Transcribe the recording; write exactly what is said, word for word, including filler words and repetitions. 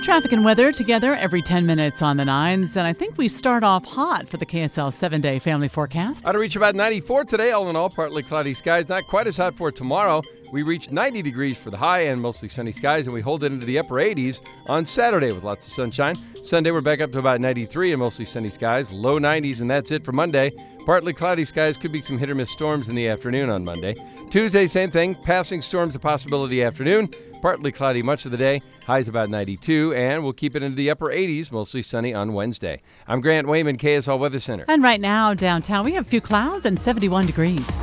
Traffic and weather together every ten minutes on the nines. And I think we start off hot for the K S L seven-day family forecast. Ought to reach about ninety-four today. All in all, partly cloudy skies. Not quite as hot for tomorrow. We reach ninety degrees for the high and mostly sunny skies, and we hold it into the upper eighties on Saturday with lots of sunshine. Sunday, we're back up to about ninety-three and mostly sunny skies, low nineties, and that's it for Monday. Partly cloudy skies, could be some hit or miss storms in the afternoon on Monday. Tuesday, same thing, passing storms a possibility afternoon. Partly cloudy much of the day, highs about ninety-two, and we'll keep it into the upper eighties, mostly sunny on Wednesday. I'm Grant Wayman, K S L Weather Center. And right now, downtown, we have a few clouds and seventy-one degrees.